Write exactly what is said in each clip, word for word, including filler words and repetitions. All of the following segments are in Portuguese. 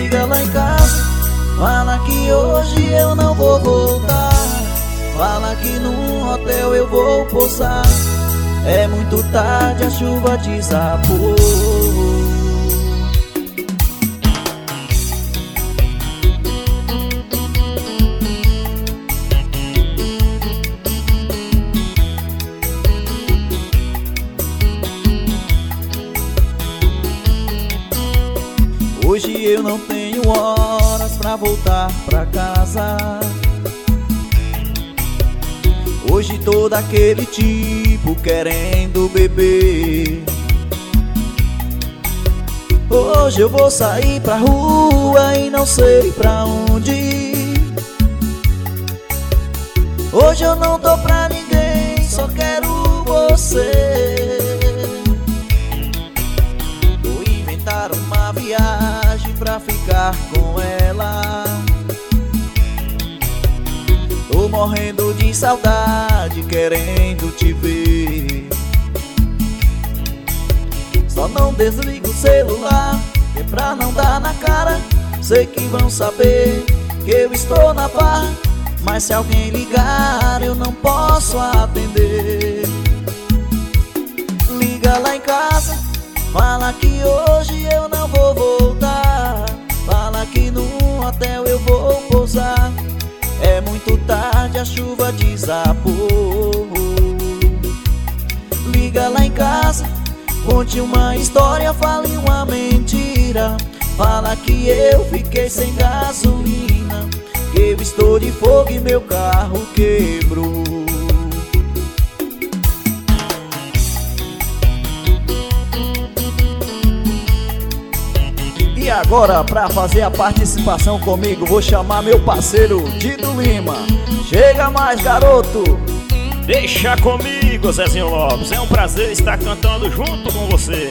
Liga lá em casa, fala que hoje eu não vou voltar. Fala que num hotel eu vou pousar. É muito tarde, a chuva desabou. Hoje eu não tenho horas pra voltar pra casa. Hoje tô daquele tipo querendo beber. Hoje eu vou sair pra rua e não sei pra onde ir. Hoje eu não tô pra ninguém, só quero você. Vou inventar uma viagem pra ficar com ela. Tô morrendo de saudade, querendo te ver. Só não desliga o celular, que é pra não dar na cara. Sei que vão saber que eu estou na farra, mas se alguém ligar eu não posso atender. Liga lá em casa, fala que hoje eu não vou voltar. Fala que num hotel eu vou pousar. É muito tarde, a chuva desabou. Liga lá em casa, conte uma história, fale uma mentira. Fala que eu fiquei sem gasolina, que eu estou de fogo e meu carro quebrou. E agora, pra fazer a participação comigo, vou chamar meu parceiro Dido Lima. Chega mais, garoto! Deixa comigo, Zezinho Lopes. É um prazer estar cantando junto com você.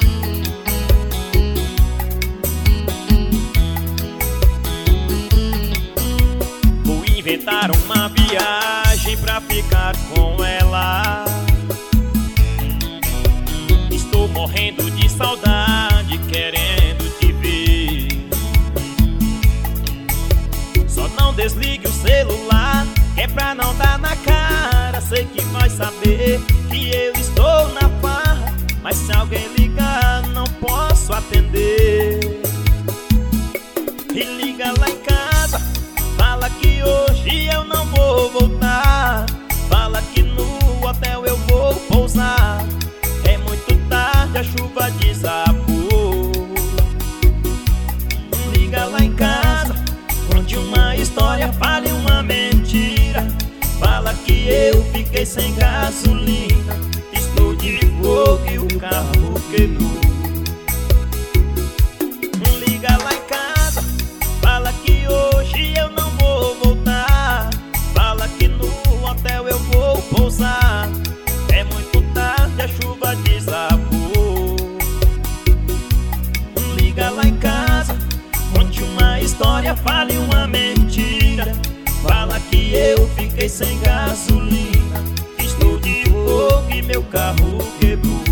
Vou inventar uma viagem pra ficar com ela. Estou morrendo de saudade, querendo te ver. Só não desligue o celular, que é pra não dar na cara. Sei que vai saber que eu estou na farra, mas se alguém ligar não posso atender. E liga lá em casa, fala que hoje eu não vou voltar. Fala que no hotel eu vou pousar. É muito tarde, a chuva desabou. Liga lá em casa, conte uma história, fale uma mentira. Fala que eu fiquei sem gasolina, estou de fogo e o carro quebrou. Liga lá em casa, fala que hoje eu não vou voltar. Fala que no hotel eu vou pousar. É muito tarde, a chuva desabou. Liga lá em casa, conte uma história, fale uma mentira. Fala que eu fiquei sem gasolina, estou de fogo e meu carro quebrou.